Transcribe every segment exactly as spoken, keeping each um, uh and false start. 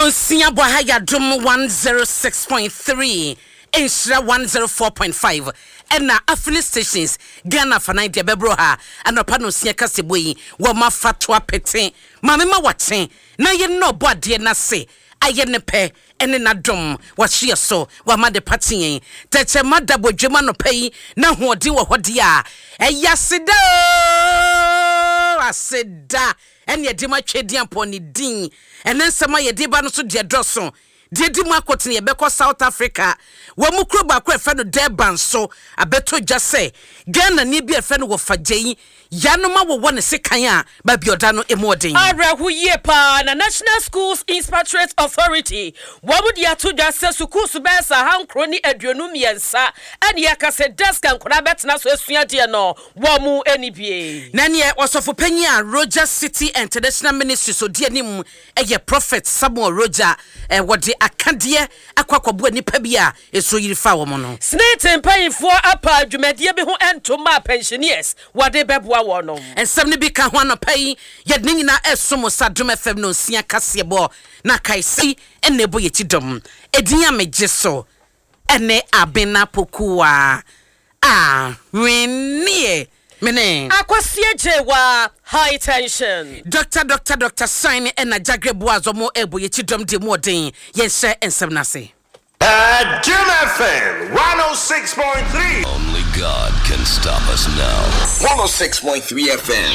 Nonsia Bohaya Drum one oh six point three, Inshra one oh four point five. Ena affiliate stations Ghana for ninety bebroha anopano sia kaseboi wo ma fatwa pete mame ma waten na ye no bode na se aye ne pe ene na dom wa hye so wa ma de patin teche madabo dwema no pei na hoodi wo hode a eya sida asida ene de ma twedian po ni din ene nsema ye de ba no so de doso Didi Makotini Ebeko South Africa. Wamukro bakwe feno Durban so abeto jase. Ghana ni bi efeno wo fajeyi. Yanoma wo wone sekanya ba biodano emodin. Ara huye pa na National Schools Inspectorate Authority. Wamudi atu jase suku subesa hankro ni aduonu miensa. Ani yakase desk ankora betna so esua de no. Wamu enibie. Nani e osofo panya Roger City International Ministry so de anim eye Prophet Samuel Roger e wode akadie akwakwabo nipa bia eso yirifa wo no. Snate mpayifo apa dwumadie bi ho entoma pensioners wade beboa wo no. Ensem ne bi ka ho anopai yedne nyina esomo sadom F M no sia kasebo na kaisi enebo yetidom edin amegye so ene abena pokuwa ah wenie mene akwasie jewa high tension doctor doctor doctor sign ena jagrebo azomo ebo yetidom de modern yense ensem na se at Jim F M one oh six point three. Only God can stop us now. one oh six point three F M.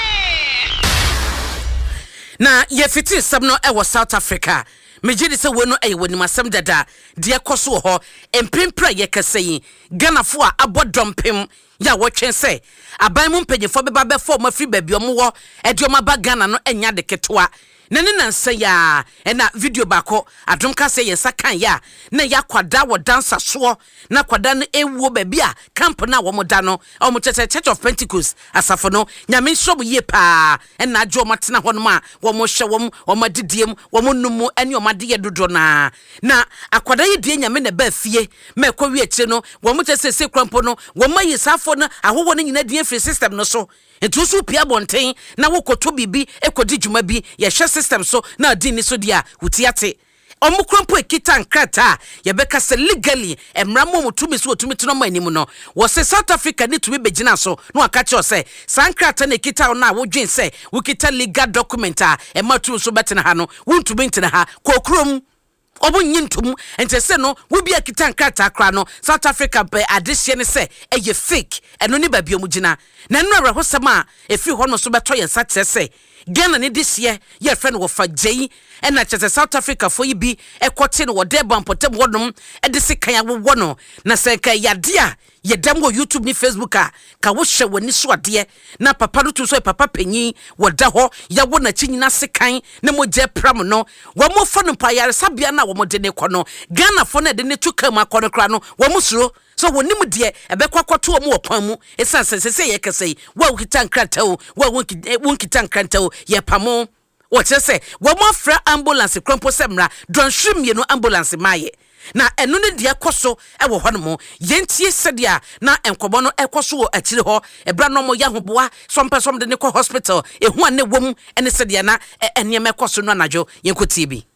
Na yefiti sabno ewo South Africa. Mejidi se wonu eye woni masem dada de ekoso ho emprempra ye kaseyi Ganafo a abodompem ya wotwen se aban mu mpanyefo beba be fo mafri babi omwo edioma ba Ghana no enya de ketwa nene nanse ya ena video bako adom ka se yensa kan ya na ya kwada wo dancer so na kwada no ewuo babi a camp na wo moda no o mo tete Church of Pentecost asafo no nyame nsob ye pa ena adwo matena ho no ma wo mo hye wo mo madidiem wo mo numu ene o made ye dodo na na akwada ye die nyame na ba fie ma ekwa wi akire no wo mo tese se krampo no wo ma yisafo no ahowo no nyina die free system no so etu so pia bonten na wo koto bibi ekodi djuma bi ye hye system so na dini so dia wutiate omukrampo ekita nkrata ye beka se legally emramo mutumi so otumi tino manimu no wo se South Africa ni tumi begina so no akache o se sankrata na ekita na wo dwen se wo kita legal document a e matu so betena ha no wuntumi ntena ha kokrom obo nyintum ente se no wo bia kita nkrata akra no South Africa be adehye ne se eye fake eno ni babia mu gina na no awrehosema efi ho no so beto ye nsa kire se Ghana ni this year ye friend wo fajeyi ena chese South Africa fo yibi ekote no wo Durban potem wodom e de se kan wo no na se kan yade a ye dam go YouTube ni Facebook a ka wo hye woni so ade na papa no to so papa panyi wo da ho ya wo na chinyina se kan na mo je pram no wo mo fo no pa yare sabia na wo mo de ne kono Ghana fo na de ne tuka ma kono kra no wo mo suro so wonim de ebekwa kwato mo opan mu esanse sese ye kesei wa ukita nkrata o wa wonkita nkrata o ye pamo wo chese wo mo fra ambulance krampo semra don hwimye no ambulance maye na enu ne de ekoso e wo hono mo yentie sedia na enkobo no ekoso wo akire ho ebra no mo ya hoboa some person de ne ko hospital ehu ane wom ene sedia na eniem ekoso no anadwo yenkoti bi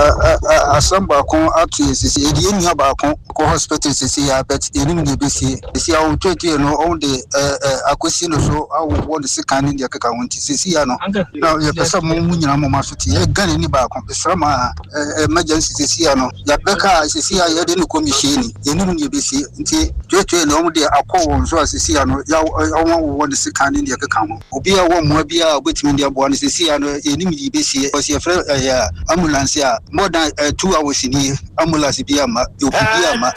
Uh, asamba kon atu sisi edi eni aba kon ko hospital sisi ya bet enim de besi sisi ya o twetwe no on de akosi no so awo wo de sekan ni de kaka wonti sisi ya no na ye pesa mo munyina mo masote ye gane ni ba kon besrama emergency sisi ya no ya beka sisi ya ye de no commission enim de besi nti twetwe no on de akọ so sisi ya no ya wo wo de sekan ni de kaka mo obi ya wo mo bia obetimi de abo no sisi ya no enim de besi o se fra ya ambulance more than uh, two hours in here. Ambulance biama, you biama.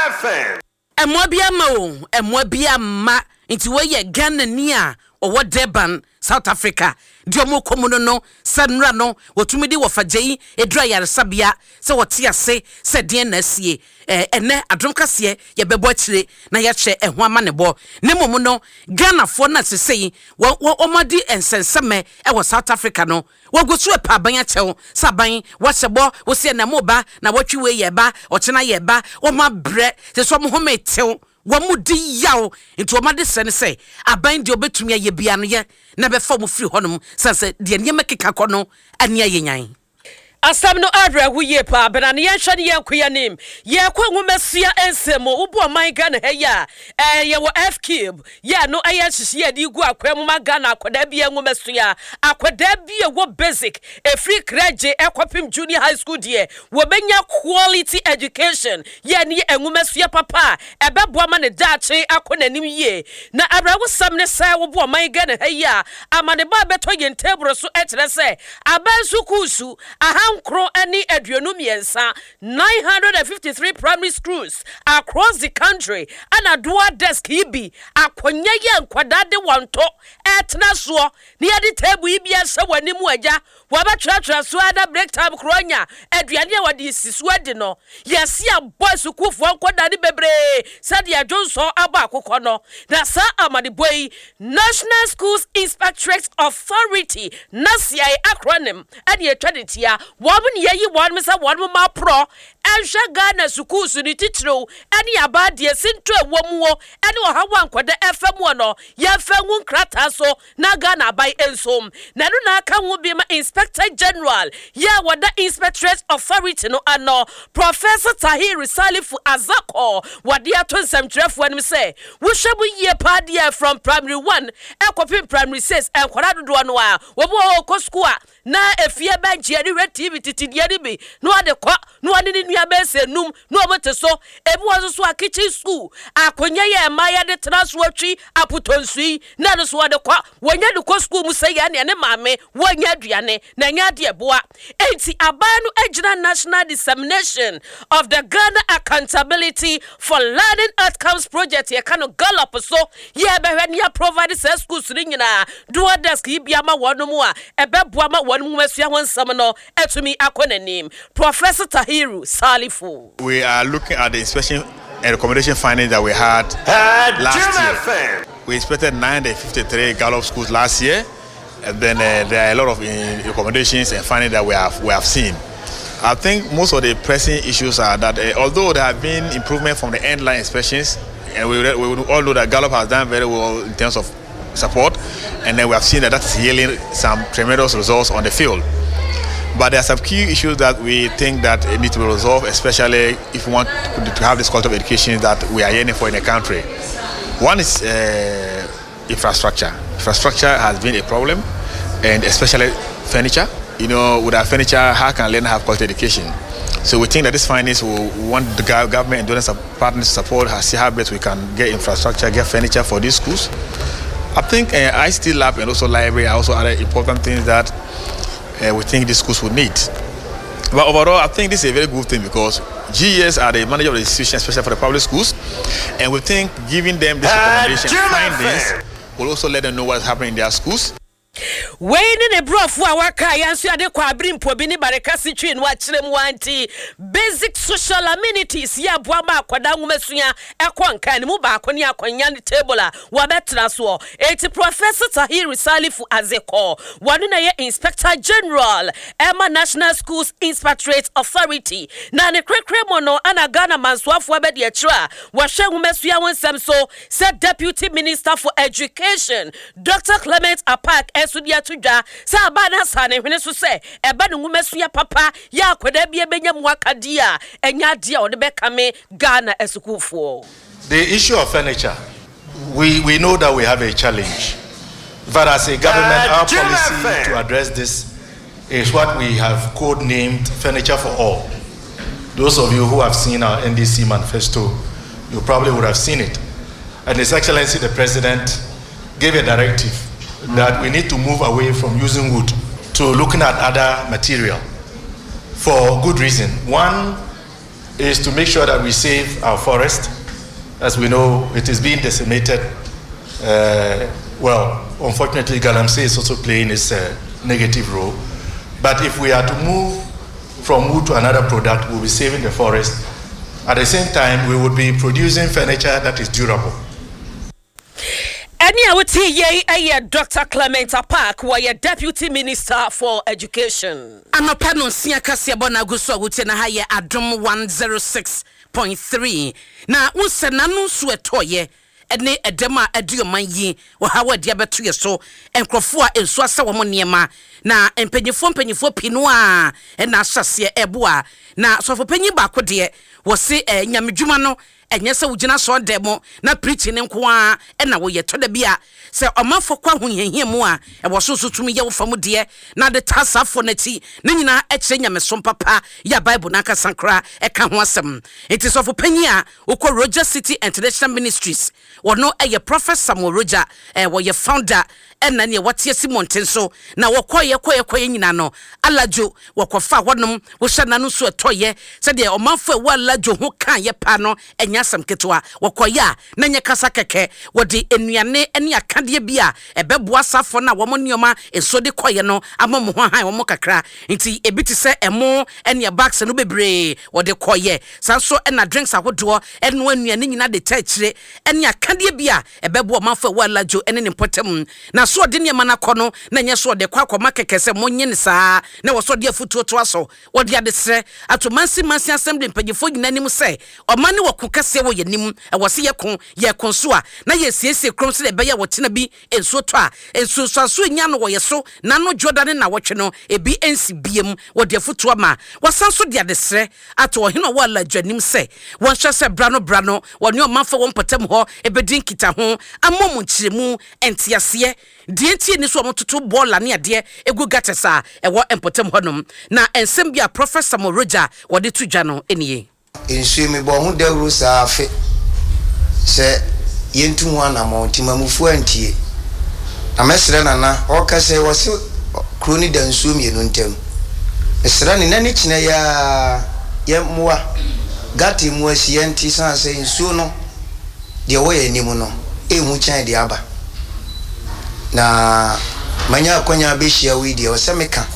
Emo biama o, emo biama. Inti we ye Ghana nia o wo Durban South Africa. Diomo komuno no sanra no wotumidi wo fajeyi edra yare sabia se wote ase se den na sie eh ene adronkase ye bebo akire na ye hye eho amanebo ne momo no Ghana fo na sesei wo omadi ensenseme e wo South Africa no wo gosu e pa ban achew saban wo sebo wo se na moba na wotwe ye ba ochena ye ba wo ma bre se so mo ho metew wamudi yaw into omade sene se aban de obetumi aye bia no ye na be fa mo firi honum sanse de ne mekeka kono ania ye nyan Asam no adra hu ye pa bena ne yenhwe ne yenkoya nim ye kwa nwumasia ensemo ubu oman Ghana he ya eh ye wo F cube ya no aye hihye ya di gu akwam ma Ghana akoda bia nwumasia akoda bia wo basic e free credit ekwapim junior high school die wo benya quality education ye ne enwumasia papa ebeboa ma ne dache akona nim ye na abrawo sam ne sai wo bu oman Ghana he ya amane ba beto ye table so etere se abansu kusu aha Kro any aduonum yensa nine hundred fifty-three primary schools across the country and a dual desk ibi akonya ye nkwada de wanto etna so ne yade table ibi ase wanimu agya wabatratra so ada break time kronya aduane a wade sisu ade no yesi a boys kufu nkwada de bebre said ya jonso aba akokọ no na sa amade boy National Schools Inspectorate Authority nasia acronym and ye twaditia Wabun ye one misa one ma pro and Ghana schools ni titro any abadi sinto womuo any ha wan kwada F M one no ye fenwu krata so na Ghana by ensom na no na aka wo bi ma Inspector General ye wada Inspectorate Authority no ano Professor Tahir Salifu Azako wade ato nsɛmtwerɛfo anim sɛ wo hwɛbu ye pa dia from primary one ekopim primary six enkwara dodo no a wo bo ko school na efie bench ye re T V titi dia ni bi no ade kwa no ade ni nua be se num no obote so ebi wo so a kitchen school akonya ye ma ya de transfer atwi apotonsui na no so ade kwa wonya de ko school mu se ya ne ne maame wonya aduane na nya de eboa enti abanu agina national dissemination of the Ghana Accountability for Learning Outcomes project ye kano gallop so ye be hwani ya provide se schools ni nyina do desk ibia ma wono mu a ebeboa ma wono mu masua ho nsam no etumi akona nim Professor Tahiru Salifu. We are looking at the inspection and recommendation findings that we had uh, last year. We inspected nine hundred fifty-three Gallup schools last year, and then uh, there are a lot of uh, recommendations and findings that we have we have seen. I think most of the pressing issues are that uh, although there have been improvement from the end line inspections, and we, we all know that Gallup has done very well in terms of support, and then we have seen that that is yielding some tremendous results on the field. But there are some key issues that we think that need to be resolved, especially if we want to have this quality of education that we are yearning for in the country. One is uh, infrastructure. Infrastructure has been a problem, and especially furniture. You know, with our furniture, how can learners have quality education? So we think that these findings will want the government and donors partners to support, see how best we can get infrastructure, get furniture for these schools. I think uh, I C T lab and also library are also other important things that Uh, we think the schools would need. But overall, I think this is a very good thing because G E S are the manager of the institution, especially for the public schools, and we think giving them this recommendation findings will also let them know what's happening in their schools. Wayne ne brofo a waka yanso ade kwa abrimpo bi ni bareka sitwe no akyerem wanti basic social amenities ya boa ma akoda nwumasua ekonka ne mu ba akoni akonya ne table a wabetra so eti Professor Tahir Salifu Azeko wanu na ye Inspector General Emma National Schools Inspectorate Authority na ne krekremo no ana Ghana mansoafo abedi akira wa hwe nwumasua wonsam so said Deputy Minister for Education Doctor Clement Apak Sudia tudwa sa ba na sa ne hwene so se eba ne nwumasua papa ya akoda bia benya mwakadia enya dia o de bekame Ghana esukufo. The issue of furniture, we we know that we have a challenge, but as a government, uh, our policy to address this is what we have code-named Furniture for All. Those of you who have seen our N D C manifesto, you probably would have seen it. And His Excellency the President gave a directive that we need to move away from using wood to looking at other material for good reason. One is to make sure that we save our forest. As we know, it is being decimated. Uh, well, unfortunately, Galamsey is also playing its uh, negative role. But if we are to move from wood to another product, we'll be saving the forest. At the same time, we would be producing furniture that is durable. Any awuti ye aye Doctor Clement Apak wa ye Deputy Minister for Education. Anopa no sia kase bona guso awuti na ha ye Adom one oh six point three na unse nanu so etoye ene edema aduoman yi wo ha wadi abeto ye so enkrofo a ensu asa wo niema na empanyifo empanyifo pinu a na ahyase eboa na sofo panyi ba ko de wo se nyamedwuma no enye se wugina so demo na preaching nko a na wo ye to da bia se omafo kwa hohehia mu a e wo so so tumi ye wo fam de na de tasafo na ti na nyina e kire nyamesom papa ya bible na ka sankra e ka ho asem enti sofo panyi a ukọ Roger City International Ministries wono eye Prophet Samuel Roger e wo ye founder ena ne watie Simonten so na wokoye koye koye nyina no alajo wokofa wonom wo hye na no so etoye se de omafo e wo alajo ho kan ye pa no enya sam ketwa wokoye a na nye kasa keke wodi enuane ene akade bia ebeboa safo na wo nioma enso de koye no amom ho han wo kakra nti ebiti se emo ene bags no bebre wodi koye sanso ena drinks ahodo eno anuane nyina de tachire ene akade bia ebeboa omafo e wo alajo ene ne potem na so de niema na kono na nye so de kwa akoma kekese monye ne saa na wo so de afutuo to aso wo de ade sre atomansi mansi assembly mpanyefo nyina nim se omane wo kokase wo yenim e wo se ye kon ye konso a na ye siesie krom se de be ya wo tena bi enso to a enso so aso nya no wo ye so na no jodane na wo twe no ebi ensi biem wo de afutuo ma wo san so de ade sre ato wo hino wo ala dwanim se wo hwe se brano brano wo ne omanfa wo mpatam ho ebedin kita ho amom nkyiremu entiase die tie ni so omototo bola ne ade egu gatesa ewo empotem honom na ensem bia Professor Moroja wode tudwa no enie ensu mi bo hu dawru saafe se yentu ho na montima mufu antie amesre nana o ka se wo se kroni dansu mi enu ntem esra ni nani kina ya ye muwa gati mu asienti san se ensu no de wo ye nimu no ehu chan de aba na manya akonya abehia widi o semeka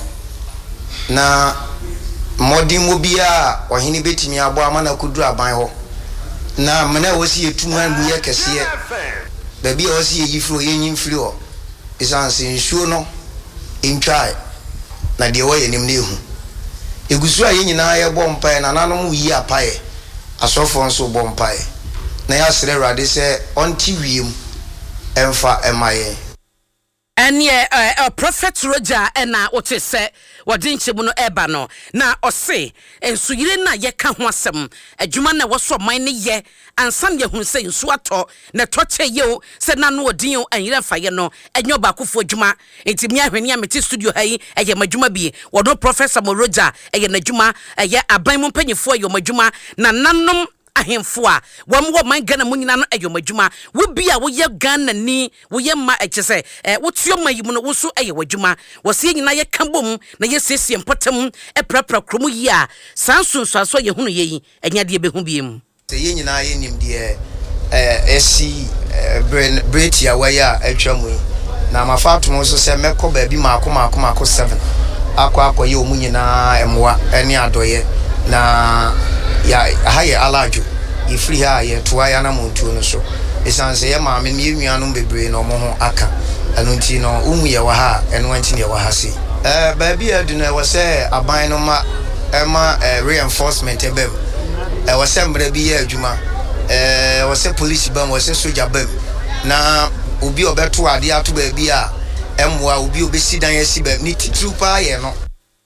na modi mobia ohini betimi abo amana kuduru aban ho na mena wosi etuman mu ye kese ba bia wosi yifro yenyin firi ho isanse nsuo no intwai na de wo yenim na ehu egusu a yenyina ye bompa na nanom yi apae asofo nso bompa na ya sere rade se onti wiem emfa emaye and yeah, uh, uh, Prophet Roger and na what is say what didn't you no eba no na or say and so you na ye ka ho asem adwuma na was so mine ye and some ye hu say nso ato na toche ye o say na no odin o anyira fa ye no enyo ba kofo adwuma enti me ahwene amete studio ha yi eye madwuma bi wodo Professor Roger eye na adwuma eye aban mu panyefo ye madwuma na nanom ahemfo a wam wo man Ghana mu nyina no eyo madwuma wo bia wo ye Ghana ni wo ye ma ekese eh wo tuo mayimu no wo so eye wadwuma wo se nyina ye kambom na ye sesie mpotam e prapra kromu yi a sansunso aso ye hunu ye yi enya de behu biem se ye nyina ye nim de eh esi bretia wa ya atwamu na mafato so se mekọ ba bi maako maako maako seven akọ akọ ye omu nyina emwa ene adoye na ya haye alajo ifri ha ye toa ya na montuo no so esanse ye ma me nnuanu bebre no mo ho aka anu nti no umu ye wa ha enu nti ne wa ha si eh ba bi aduna wo se aban no ma e ma reinforcement ebem e wo se mbre bi ye adwuma eh wo se police bam wo se soldier bam na obi obeto ade ato ba bi a emwa obi obesi dan yesi ba ni trooper ye no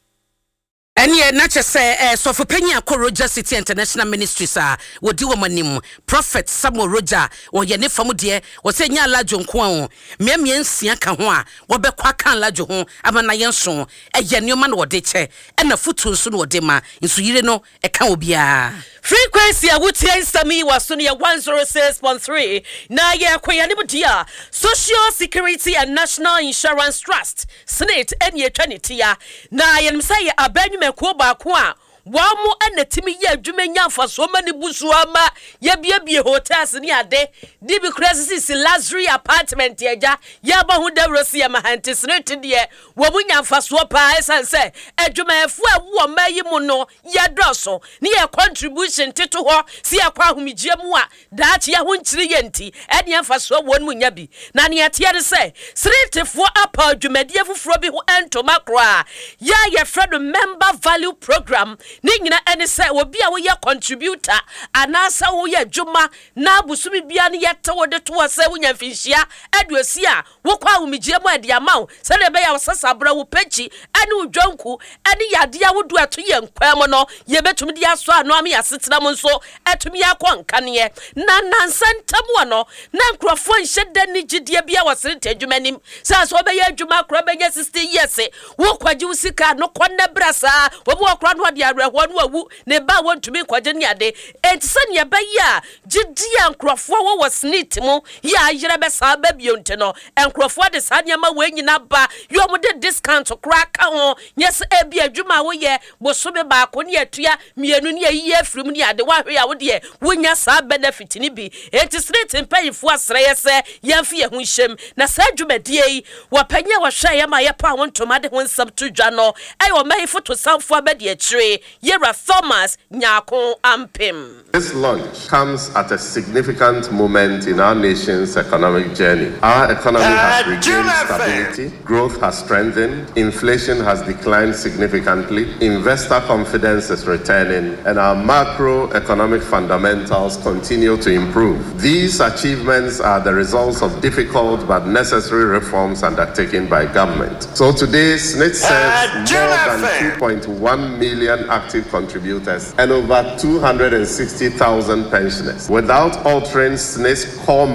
Anye na chese eh, so for penya ko Roger City International Ministries a wodi wo manim Prophet Samuel Roger wo ye ne fam de wo se nya lajo nko an miamia nsia ka ho a wo be kwa kan lajo ho amana yenso eye ne ma no wode che e na futu nso no wode ma nso yire no e ka obia frequency a wuti ensami waso ne one oh six point three na ye akoya ne budia Social Security and National Insurance Trust Senate enye twanitia na ye msaye abanyu meko ba ko a wamu anatimi ye adwuma nyamfa so mani busuama ye biebie hotels ni ade dibi crisis luxury apartment yeja ya ba hu dawrosi ya mahantis ne tide wamu nyamfa so pa esanse adwuma efu awu mayi mu no ye doso ni ye contribution tito ho si akwa humigye mu a daach ya hu nkyire ye nti ene nyamfa so won mu nya bi na ne atia de se sritefo apa adwumadie fufuro bi ho entoma kro a ya ye fredo member value program ne nyina ene se obi a wo ye contributor anasa wo ye dwuma na busumi bia ne yete wo de to se wo nya finhia aduosi a wo kwa wo migye mu ade amawo se de be ya wo sasabra wo pechi ene udwanku ene yade a wo du ato ye nkwam no ye betumi de aso ano am ya setena mo nso atumi akọ nkane na nansantam no na nkrofo nhye ni gidie bia wo sere tadwumanim sa so be ye adwuma kro be nya sixty years wo kwaji usika no konne brasa wo bo kro no de areho no awu ne ba wontumi kwaje ne ade entse ne be ya gidie nkrofo wo wo snit mu ya yire be sa ba bionte no nkrofo de sa nyama we nyina ba yo mo de discount kra ka ho yes e bi adwuma wo ye bo so be ba ko ne atua mienu ne yi afrim ne ade wa hwe ya wo de wonya sa benefit ni bi enti street mpayifo asreye se yamfi ye hu hyem na sa dwumadie yi wapanya wa hwa ye ma ye pa wontoma de ho nsam to dwa no ai wo mayifo to sanfo abade akire Yera Thomas Nyako Ampem. This launch comes at a significant moment in our nation's economic journey. Our economy has regained stability, growth has strengthened, inflation has declined significantly, investor confidence is returning, and our macroeconomic fundamentals continue to improve. These achievements are the results of difficult but necessary reforms undertaken by government. So today, S N I T serves more than two point one million active contributors and over two hundred sixty thousand pensioners. Without altering S N I T's core